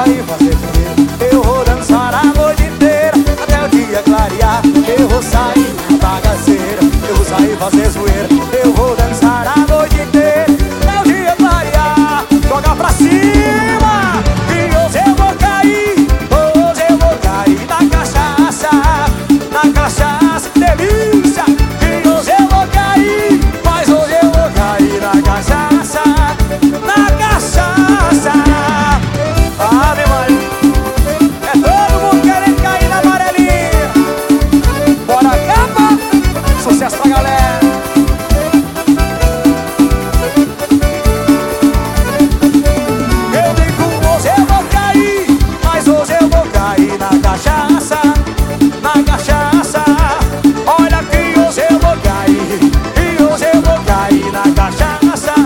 sair fazer dinheiro, eu vou dançar a noite inteira até o dia clarear. Eu vou sair na bagaceira, eu vou sair fazer zoeira, eu vou dançar a noite inteira até o dia clarear. Joga pra cima, que hoje eu vou cair, hoje eu vou cair na cachaça, delícia. Que hoje eu vou cair, mas hoje eu vou cair na cachaça, Ave Maria. É todo mundo querendo cair na amarelinha. Bora capa, sucesso pra galera. Eu digo hoje eu vou cair, mas hoje eu vou cair na cachaça, Olha que hoje eu vou cair, e hoje eu vou cair na cachaça,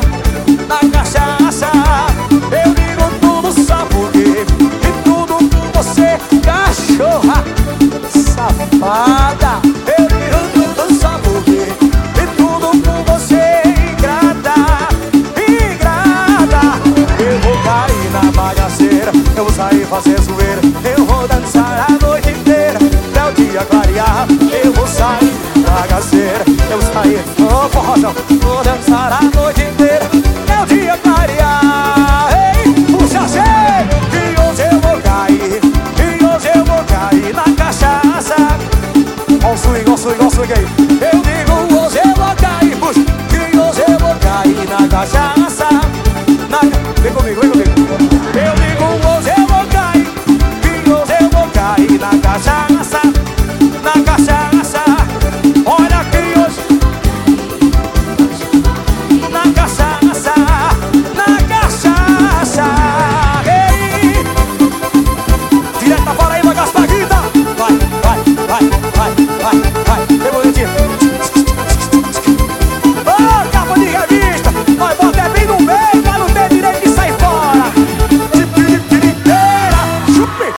Eu digo tudo só porque, e tudo por você, cachorra safada. Eu digo tudo só porque, e tudo por você, ingrata. Eu vou cair na bagaceira, eu vou sair fazer zoeira, eu vou dançar a noite inteira até o dia clarear. Eu vou sair na bagaceira, eu vou sair, forrozão, vou dançar a noite inteira até o dia clarear. Ei, puxa assim, que hoje eu vou cair, que hoje eu vou cair na cachaça. Ó o swing aí. Eu digo hoje eu vou cair, puxa, que hoje eu vou cair na cachaça, Vem comigo,